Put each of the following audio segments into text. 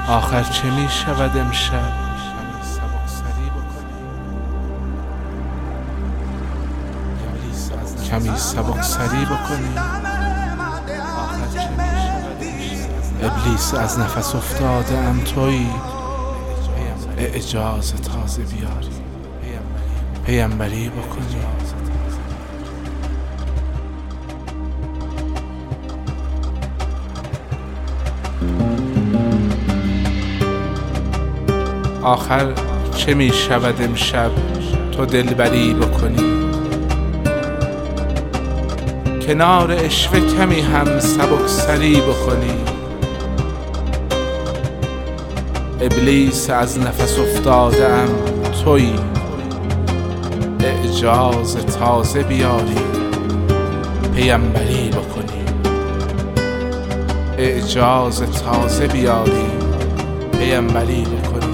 آخر چه می شود امشب؟ کمی سبکسری بکنی. ابلیس از نفس افتاده ام تویی، اعجاز تازه بیاری، پیامبری بکنی. آخر چه می شود امشب تو دلبری بکنی؟ کنار عشوه کمی هم سبکسری بکنی. ابلیس از نفس افتاده ام تویی، اعجاز تازه بیاری، پیامبری بکنی. اعجاز تازه بیاری، پیامبری بکنی.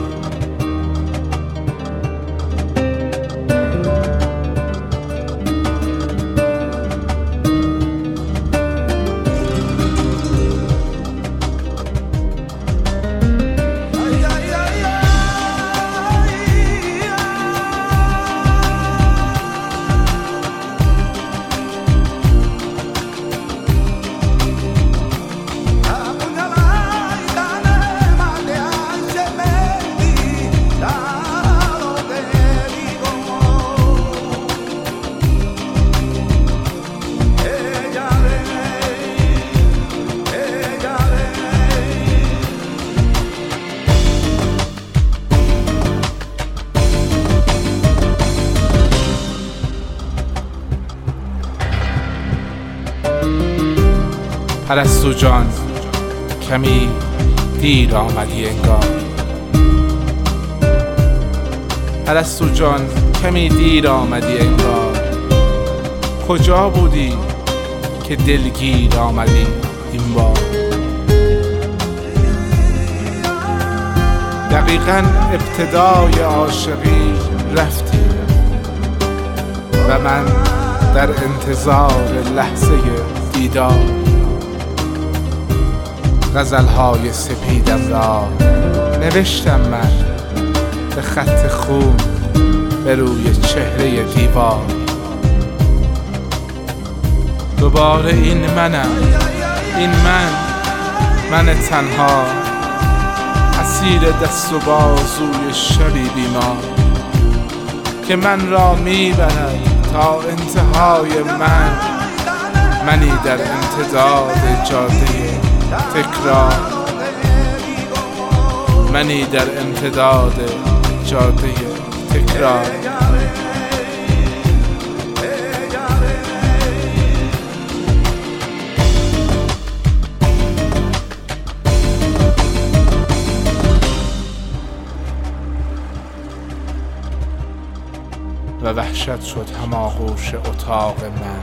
پرستو جان کمی دیر آمدی انگار. پرستو جان کمی دیر آمدی انگار. کجا بودی که دلگیر آمدی این بار؟ دقیقاً ابتدای عاشقی رفتی و من در انتظار لحظه دیدار غزلهای سپیدم را نوشتم من به خط خون به روی چهره دیوار. دوباره این منم، این من تنها، اسیر دست و بازوی شبی بیمار که من را میبرد تا انتهای منی در امتداد جاده تکرار، منی در امتداد جاده تکرار. و وحشت شد هماغوش اتاق من،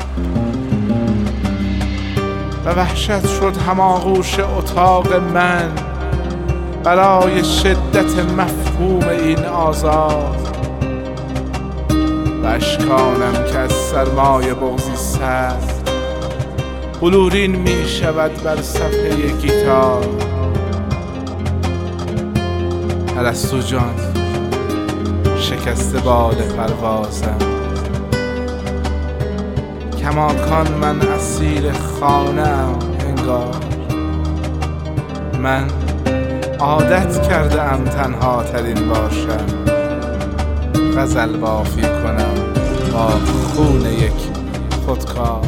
و وحشت شد هماغوش اتاق من برای شدت مفهوم این آزار. و اشکانم که از سرمای بغضی سرد بلورین می شود بر صفحه گیتار. پرستو جان شکست بال پروازم، کماکان من اسیر خانه‌ام انگار. من عادت کرده ام تنها ترین باشم، غزل بافی کنم با خون یک خودکار.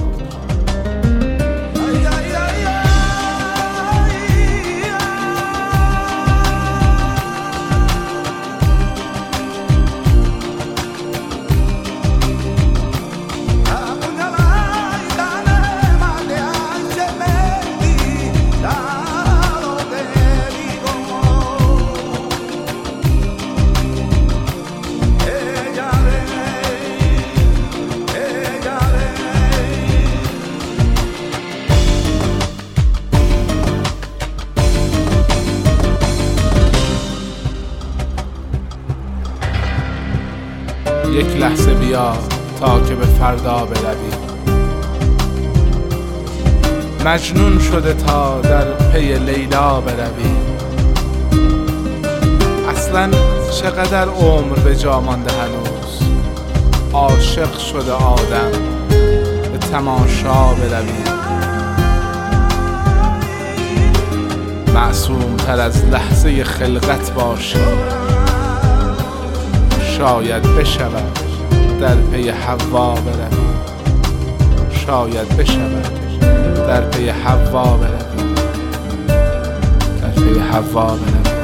یک لحظه بیا تا که به فردا بروی. مجنون شده تا در پی لیلا بروی. اصلا چقدر عمر به جا مانده هنوز؟ عاشق شده آدم به تماشا برویم. معصوم تر از لحظه خلقت باشیم، شاید بشود در پی حوا برویم. شاید بشود در پی حوا برویم. در پی حوا برویم.